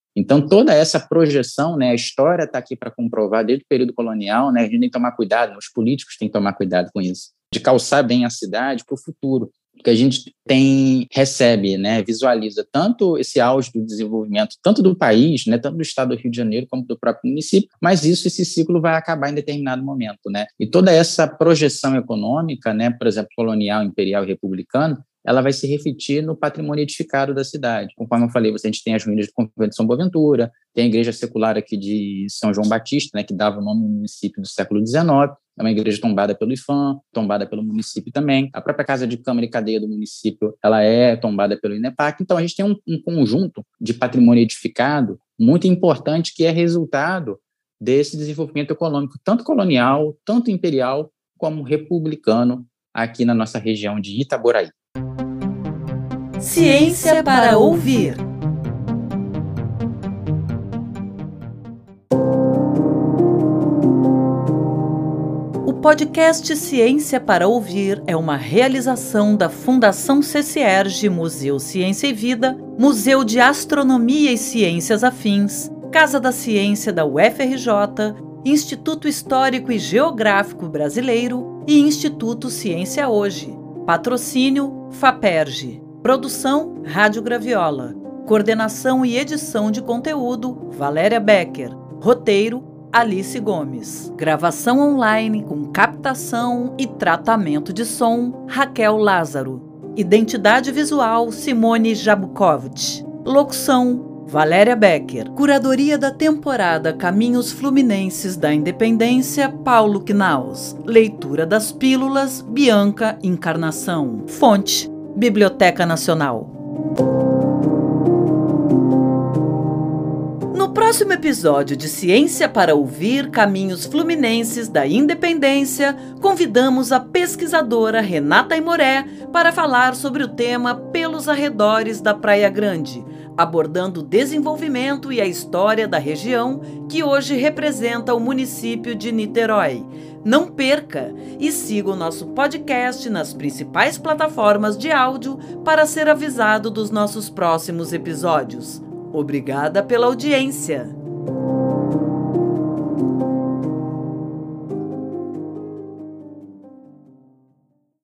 Então, toda essa projeção, né, a história está aqui para comprovar, desde o período colonial, né, a gente tem que tomar cuidado, os políticos têm que tomar cuidado com isso, de calçar bem a cidade para o futuro, porque a gente tem, recebe, né, visualiza tanto esse auge do desenvolvimento, tanto do país, né, tanto do estado do Rio de Janeiro como do próprio município, mas isso, esse ciclo vai acabar em determinado momento, né, e toda essa projeção econômica, né, por exemplo, colonial, imperial e republicano, ela vai se refletir no patrimônio edificado da cidade. Conforme eu falei, você, a gente tem as ruínas do convento de São Boaventura, tem a igreja secular aqui de São João Batista, né, que dava o nome ao município do século dezenove, é uma igreja tombada pelo I F A M, tombada pelo município também. A própria Casa de Câmara e Cadeia do município, ela é tombada pelo INEPAC. Então, a gente tem um, um conjunto de patrimônio edificado muito importante que é resultado desse desenvolvimento econômico, tanto colonial, tanto imperial, como republicano, aqui na nossa região de Itaboraí.
Ciência para ouvir. O podcast Ciência para Ouvir é uma realização da Fundação CCERJ, Museu Ciência e Vida, Museu de Astronomia e Ciências Afins, Casa da Ciência da U F R J, Instituto Histórico e Geográfico Brasileiro e Instituto Ciência Hoje. Patrocínio FAPERJ. Produção Rádio Graviola. Coordenação e edição de conteúdo Valéria Becker. Roteiro Alice Gomes. Gravação online com captação e tratamento de som Raquel Lázaro. Identidade visual Simone Jabukovic. Locução Valéria Becker. Curadoria da temporada Caminhos Fluminenses da Independência Paulo Knaus. Leitura das pílulas Bianca Encarnação. Fonte Biblioteca Nacional. No próximo episódio de Ciência para Ouvir, Caminhos Fluminenses da Independência, convidamos a pesquisadora Renata Aimoré para falar sobre o tema Pelos Arredores da Praia Grande, abordando o desenvolvimento e a história da região que hoje representa o município de Niterói. Não perca e siga o nosso podcast nas principais plataformas de áudio para ser avisado dos nossos próximos episódios. Obrigada pela audiência!